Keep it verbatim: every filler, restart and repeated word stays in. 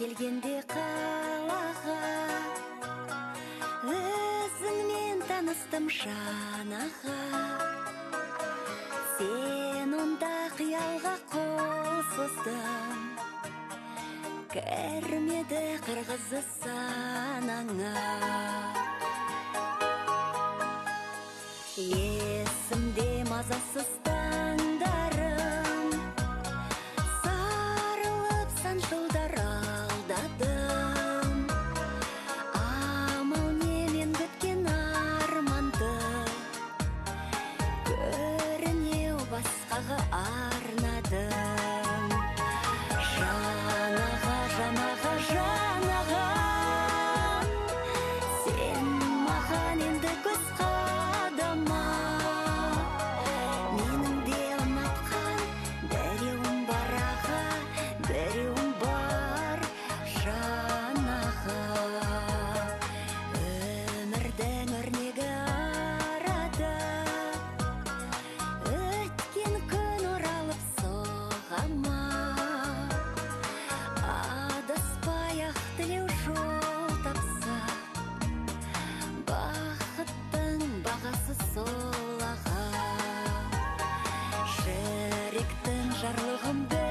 келгенде қалаға, өзіңмен таныстым шанаға. Сен онда қиялға қол создың, кірмеді қырғызы санаңа. Есімде мазасыз таңдарым, сарылып сан жылдар алдадым. Амал немен күткен арманды, көрінеу басқаға арнадым. Жанаға, жанаға, жанаға, сен маған енді көз қадама. Менің де ұнатқан біреуім бар аға, біреуім бар жанаға. Өмірдің өрнегі арада, өткен күн оралып соғама. Адаспай-ақ тілеу жол тапса, бақыттың бағасы сол аға. Жүректің жарлығын